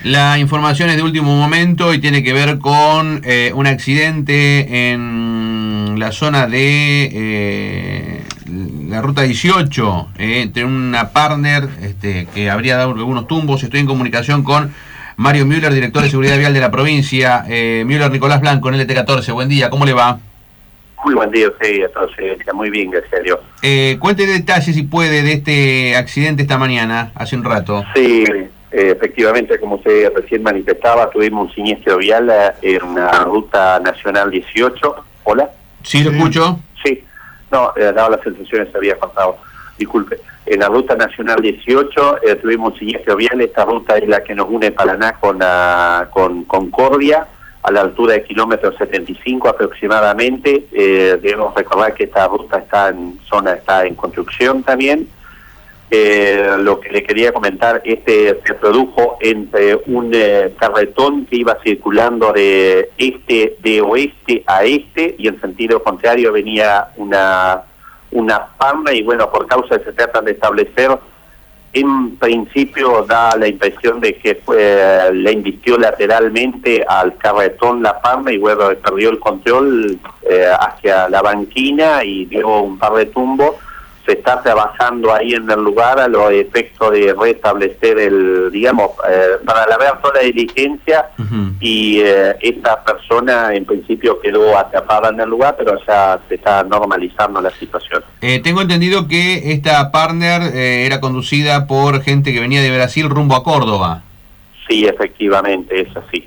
La información es de último momento y tiene que ver con un accidente en la zona de la ruta 18, entre una partner que habría dado algunos tumbos. Estoy en comunicación con Mario Müller, director de Seguridad Vial de la provincia. Müller, Nicolás Blanco, en LT14. Buen día, ¿cómo le va? Muy buen día, sí, entonces, muy bien, gracias a Dios. Cuente detalles, si puede, de este accidente esta mañana, hace un rato. Sí, efectivamente, como usted recién manifestaba, tuvimos un siniestro vial en la ruta nacional 18. ¿Hola? Sí, lo escucho. Sí, no, dado las sensaciones se había pasado, disculpe. En la ruta nacional 18 tuvimos un siniestro vial. Esta ruta es la que nos une Paraná con Concordia, a la altura de kilómetro 75 aproximadamente. Debemos recordar que esta ruta está en construcción también. Lo que le quería comentar, se produjo entre un carretón que iba circulando de oeste a este, y en sentido contrario venía una palma, y bueno, por causa que se tratan de establecer, en principio da la impresión de que le invirtió lateralmente al carretón la palma y bueno, perdió el control hacia la banquina y dio un par de tumbos. Se está trabajando ahí en el lugar a los efectos de restablecer para ver toda la diligencia. Y esta persona en principio quedó atrapada en el lugar, pero ya se está normalizando la situación. Tengo entendido que esta partner era conducida por gente que venía de Brasil rumbo a Córdoba. Sí, efectivamente, es así.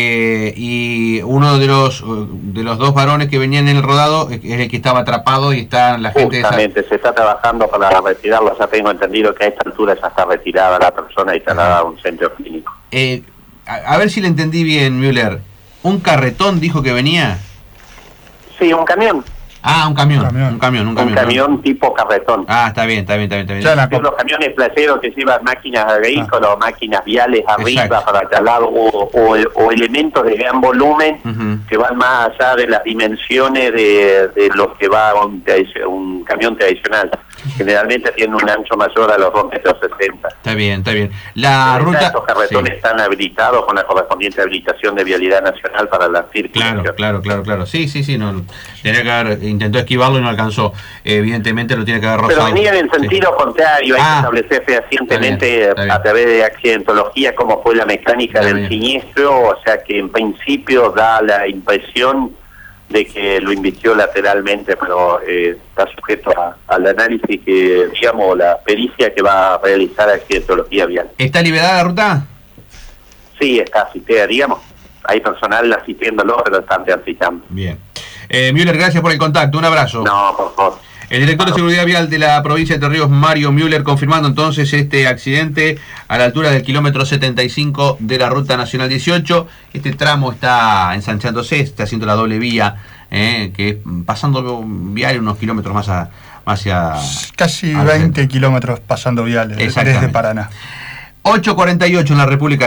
Y uno de los dos varones que venían en el rodado es el que estaba atrapado y está la gente... Justamente, se está trabajando para retirarlo. Ya tengo entendido que a esta altura ya está retirada la persona y trasladada a un centro clínico. A ver si le entendí bien, Müller. ¿Un carretón dijo que venía? Sí, un camión. Ah, un camión Tipo carretón. Ah, está bien. Los camiones placeros que llevan máquinas agrícolas, máquinas viales arriba. Exacto. Para trasladar o elementos de gran volumen que van más allá de las dimensiones de lo que va un camión tradicional. Generalmente tiene un ancho mayor a los 2,60 metros. Está bien. La ruta... Estos carretones están habilitados con la correspondiente habilitación de Vialidad Nacional para la circulación. Claro. Sí, no, tenía que haber intentó esquivarlo y no alcanzó. Evidentemente lo tiene que haber rozado. Pero venía en el sentido contrario. Hay que establecer fehacientemente a través de accidentología cómo fue la mecánica del siniestro, o sea que en principio da la impresión de que lo invirtió lateralmente, pero está sujeto al análisis que, la pericia que va a realizar accidentología vial. ¿Está liberada la ruta? Sí, está asistida, hay personal asistiéndolo, pero están transitando. Bien. Müller, gracias por el contacto, un abrazo. No, por favor. El director de Seguridad Vial de la provincia de Entre Ríos, Mario Müller, confirmando entonces este accidente a la altura del kilómetro 75 de la ruta nacional 18. Este tramo está ensanchándose, está haciendo la doble vía, que es pasando vial unos kilómetros más hacia... Casi 20 kilómetros pasando viales desde Paraná. 8:48 en la República.